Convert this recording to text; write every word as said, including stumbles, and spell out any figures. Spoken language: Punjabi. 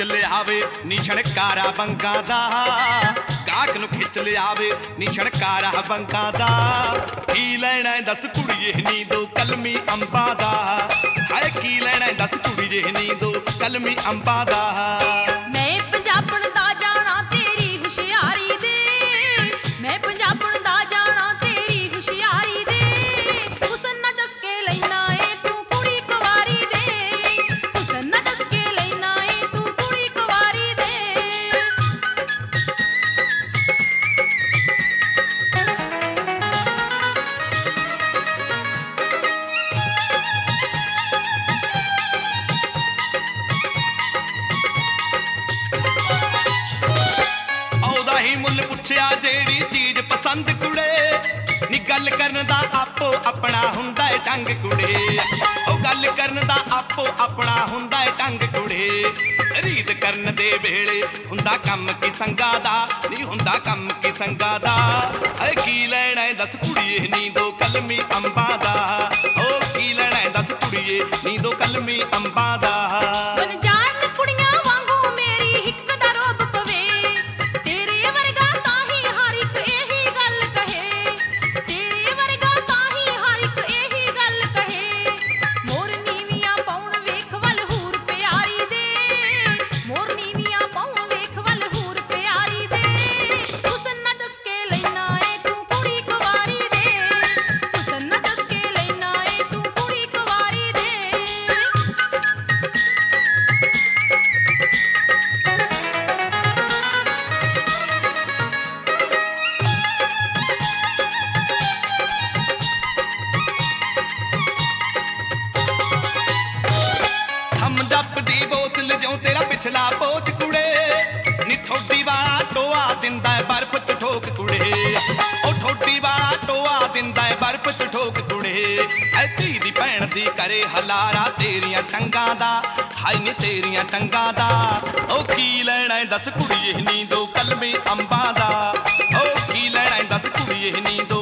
ਲਿਆਵੇ ਨੀ ਛਣਕਾਰਾ ਬੰਗਾ ਦਾ, ਗਾਹਕ ਨੂੰ ਖਿੱਚ ਲਿਆਵੇ ਨੀ ਛਣਕਾਰਾ ਬੰਗਾ ਦਾ। ਕੀ ਲੈਣਾ ਦੱਸ ਕੁੜੀਏ ਨੀ ਦੋ ਕਲਮੀ ਅੰਬਾਂ ਦਾ, ਹਾਏ ਕੀ ਲੈਣਾ ਦੱਸ ਕੁੜੀਏ ਨੀ ਦੋ ਕਲਮੀ ਅੰਬਾਂ ਦਾ। ਮੈਂ ਪੰਜਾਬਣ ਦਾ ਜਾਣਾ ਤੇਰੀ ਹੁਸ਼ਿਆਰੀ ਦੇ, ਮੈਂ ਪੰਜਾਬਣ ਦਾ ਜਾਣਾ ਤੇਰੀ ਹੁਸ਼ਿਆਰੀ ਦੇ। ਹੁਸਨ ਨਾ ਚਸਕੇ ਲੈਣਾ ਏ ਤੂੰ ਕੁੜੀ ਕੁਵਾਰੀ ਦੇ, ਹੁਸਨ ਨਾ ਚਸਕੇ ਲੈਣਾ ਏ ਤੂੰ ਕੁੜੀ ਕੁਵਾਰੀ ਦੇ। ਆਉਦਾ ਹੀ ਮੁੱਲ ਪੁੱਛਿਆ ਜਿਹੜੀ ਚੀਜ਼ ਪਸੰਦ ਕੁੜੇ, ਨੀ ਗੱਲ ਕਰਨ ਦਾ ਆਪੋ ਆਪਣਾ ਹੁੰਦਾ ਏ ਢੰਗ ਕੁੜੇ। ਉਹ ਗੱਲ ਕਰਨ ਦਾ ਆਪੋ ਆਪਣਾ ਹੁੰਦਾ ਏ ਢੰਗ ਕੁੜੇ। ਖਰੀਦ ਕਰਨ ਦੇ ਵੇਲੇ ਹੁੰਦਾ ਕੰਮ ਕੀ ਸੰਗਾ ਦਾ, ਨੀ ਹੁੰਦਾ ਕੰਮ ਕੀ ਸੰਗਾ ਦਾ। ਏ ਕੀ ਲੈਣਾ ਦੱਸ ਕੁੜੀਏ ਨੀ ਦੋ ਕਲਮੀ ਅੰਬਾਂ ਦਾ, ਉਹ ਕੀ ਲੈਣਾ ਦੱਸ ਕੁੜੀਏ ਨੀ ਦੋ ਕਲਮੀ ਅੰਬਾਂ ਦਾ। ਬਨ ਜਾਣ ਕੁੜੀਆਂ ਵਾਂਗੂ ਮੇਰੀ ਹਿੱਕ ਦਾ ਰੋਬ ਪਵੇ, ਤੇਰੇ ਵਰਗਾ ਤਾਂ ਹੀ ਹਰ ਇੱਕ ਇਹੀ ਗੱਲ ਕਹੇ, ਤੇਰੇ ਵਰਗਾ ਤਾਂ ਹੀ ਹਰ ਇੱਕ ਇਹੀ ਗੱਲ ਕਹੇ। ਮੋਰ ਨੀਵੀਆਂ ਪਾਉਣ ਵੇਖ ਵੱਲ ਹੂਰ ਪਿਆਰੀ ਦੇ, ਮੋਰ ਨੀਵੀਆਂ ਪਾਉਣ ਵੇਖ ਵੱਲ ਹੂਰ ਪਿਆਰੀ ਦੇ। ਹੁਸਨ ਨਾ ਚਸਕੇ ਲੈਣਾ ਏ ਤੂੰ ਕੁੜੀ ਕੁਵਾਰੀ ਦੇ, ਹੁਸਨ ਨਾ ਚਸਕੇ ਲੈਣਾ ਏ ਤੂੰ ਕੁੜੀ ਕੁਵਾਰੀ ਦੇ। ਹਮ ਡੱਬ ਦੀ ਬੋਤਲ ਜਿਉਂ ਤੇਰਾ ਪਿਛਲਾ ਪੋਚ ਕੁੜੇ, ਨੀ ਠੋਡੀ ਵਾਲਾ ਟੋਆ ਦਿੰਦਾ ਏ ਬਰਫ਼ ਚ ਠੋਕ ਕੁੜੇ। ਉਹ ਠੋਡੀ ਵਾਲਾ ਟੋਆ ਦਿੰਦਾ ਏ ਬਰਫ਼ ਚ ਠੋਕ ਕੁੜੇ। ਐ ਧੀ ਦੀ ਭੈਣ ਦੀ ਕਰੇ ਹਲਾਰਾ ਤੇਰੀਆਂ ਟੰਗਾਂ ਦਾ, ਹਾਈ ਨੀ ਤੇਰੀਆਂ ਟੰਗਾਂ ਦਾ। ਉਹ ਕੀ ਲੈਣਾ ਏ ਦੱਸ ਕੁੜੀਏ ਨੀ ਦੋ ਕਲਮੀ ਅੰਬਾਂ ਦਾ, ਉਹ ਕੀ ਲੈਣਾ ਏ ਦੱਸ ਕੁੜੀਏ ਨੀ ਦੋ